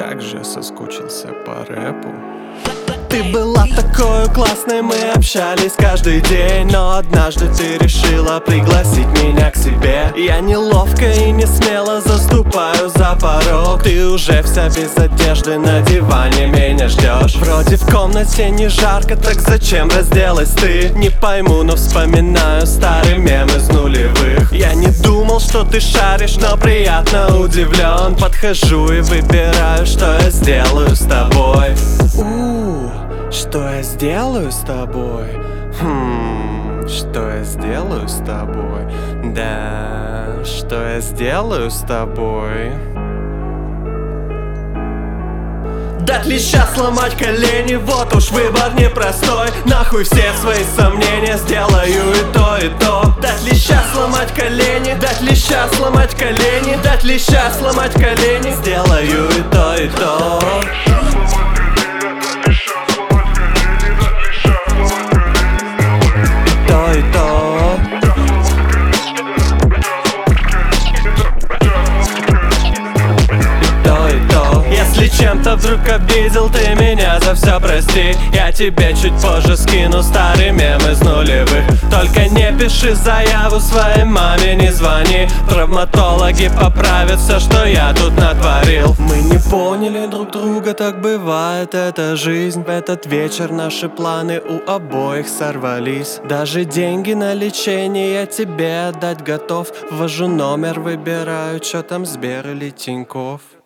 Как же я соскучился по рэпу. Ты была такой классной, мы общались каждый день, но однажды ты решила пригласить меня к себе. Я неловко и не смело заступаю за порог. Ты уже вся без одежды на диване меня ждешь. Вроде в комнате не жарко, так зачем разделась ты? Не пойму, но вспоминаю старый мем из нулевых. Я не думал, что ты шаришь, но приятно удивлен. Подхожу и выбираю, что я сделаю с тобой. Что я сделаю с тобой? Что я сделаю с тобой? Да, что я сделаю с тобой? Дать леща, сломать колени, вот уж выбор непростой. Нахуй все свои сомнения, сделаю и то, и то. Дать леща, сломать колени, дать леща, сломать колени, дать леща, сломать колени, сделаю и то, и то. Если чем-то вдруг обидел ты меня, за все прости. Я тебе чуть позже скину старый мем из нулевых. Только не пиши заяву своей маме, не звони. Травматологи поправят все, что я тут натворил. Мы не поняли друг друга, так бывает, это жизнь. В этот вечер наши планы у обоих сорвались. Даже деньги на лечение я тебе отдать готов. Ввожу номер, выбираю, что там Сбер или Тинькофф.